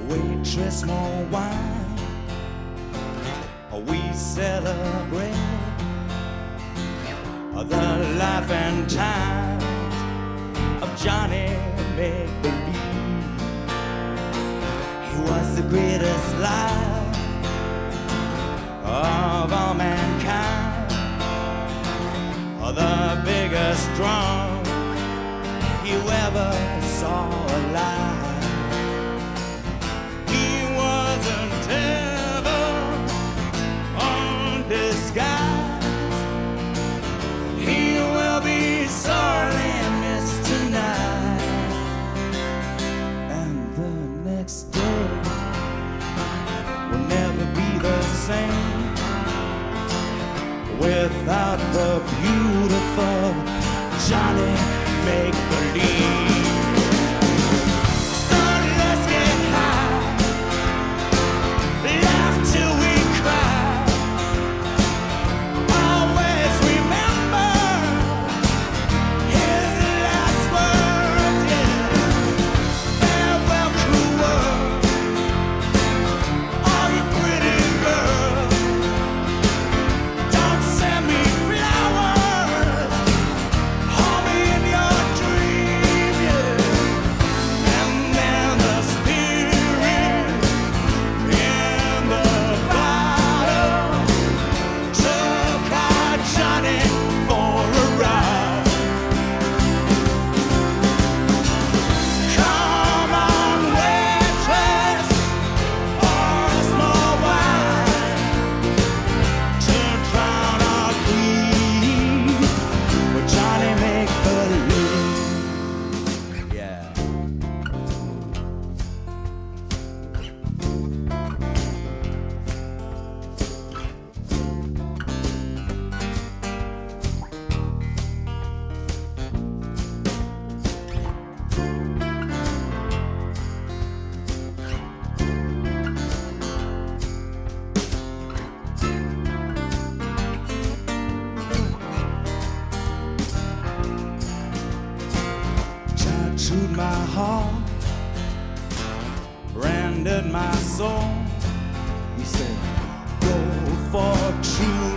waitress more wine. We celebrate the life and times of Johnny Make-Believe. He was the greatest life of all mankind, the biggest drunk you ever saw alive. He wasn't ever on disguise. He will be sorely missed tonight, and the next day will never be the same without the beautiful Johnny Make-Believe. Son, let's get high, laugh till we cry. Always remember his last words, yeah. Farewell, cruel world, all you pretty girls. Don't send me flowers, hold me in your dream, yeah. And then the spirit in the bottle took our Johnny for a ride. Come on, waitress, pour us more wine to drown our grief with Johnny Make-Believe. Yeah. Tattooed my heart, branded my soul. He said, go for true